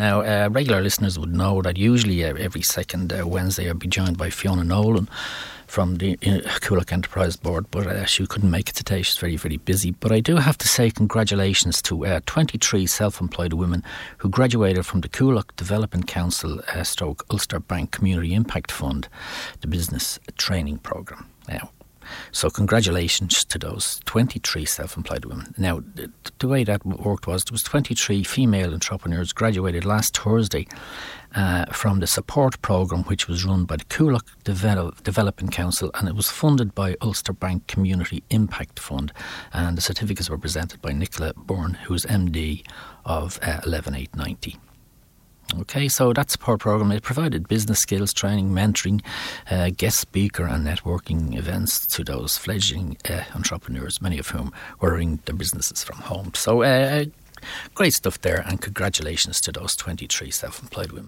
Now, regular listeners would know that usually every second Wednesday I'll be joined by Fiona Nolan from the Coolock Enterprise Board, but she couldn't make it today. She's very, very busy. But I do have to say congratulations to 23 self-employed women who graduated from the Coolock Development Council stroke Ulster Bank Community Impact Fund, the business training programme. Now, so congratulations to those 23 self-employed women. Now, the way that worked was there was 23 female entrepreneurs graduated last Thursday from the support programme which was run by the Coolock Development Council, and it was funded by Ulster Bank Community Impact Fund, and the certificates were presented by Nicola Byrne, who's MD of 11890. Okay, so that support programme, it provided business skills training, mentoring, guest speaker and networking events to those fledgling entrepreneurs, many of whom were running their businesses from home. So great stuff there, and congratulations to those 23 self-employed women.